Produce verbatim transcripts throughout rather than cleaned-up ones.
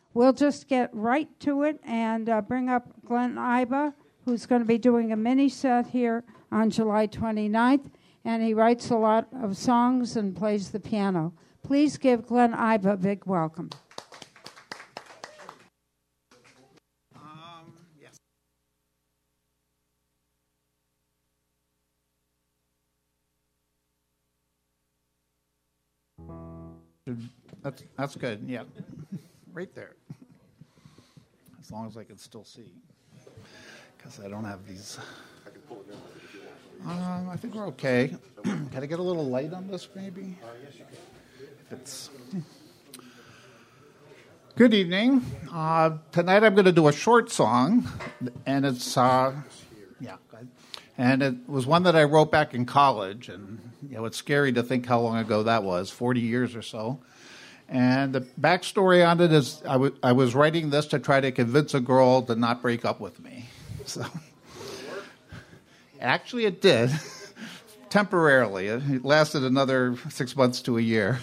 we'll just get right to it and uh, bring up Glenn Iba, who's going to be doing a mini set here on July twenty-ninth, and he writes a lot of songs and plays the piano. Please give Glenn Iba a big welcome. Um, yes. That's, that's good, yeah. Right there. As long as I can still see. Because I don't have these. I can pull it down if you want. Um, I think we're okay. Can I get a little light on this, maybe? Uh, yes, you can. If it's... Good evening. Uh, tonight I'm going to do a short song, and it's uh, yeah, and it was one that I wrote back in college, and you know it's scary to think how long ago that was, forty years or so. And the backstory on it is I, w- I was writing this to try to convince a girl to not break up with me. So actually, it did temporarily. It lasted another six months to a year.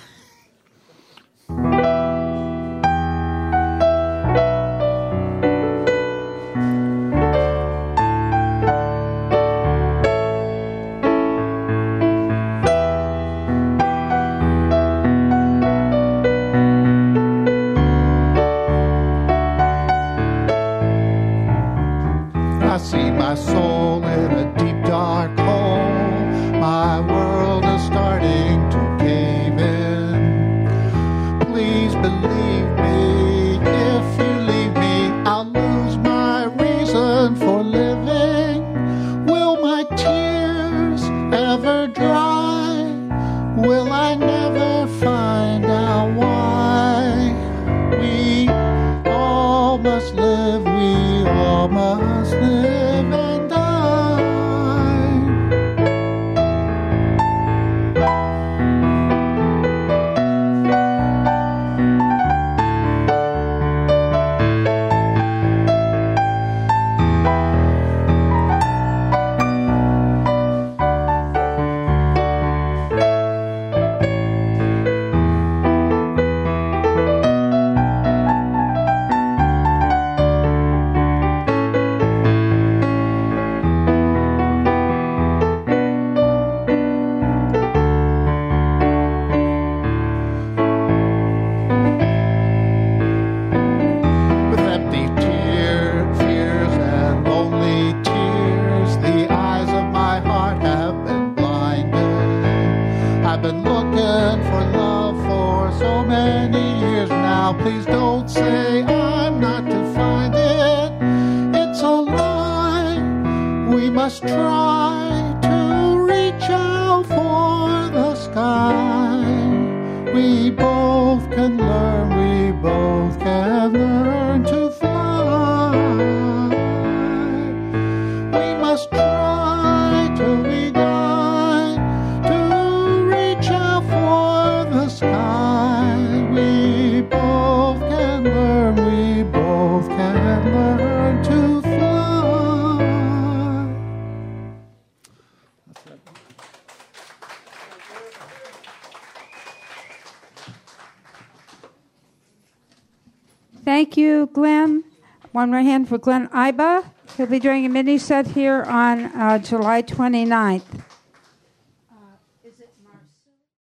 Thank you, Glenn. One more hand for Glenn Iba. He'll be doing a mini set here on uh, July twenty-ninth.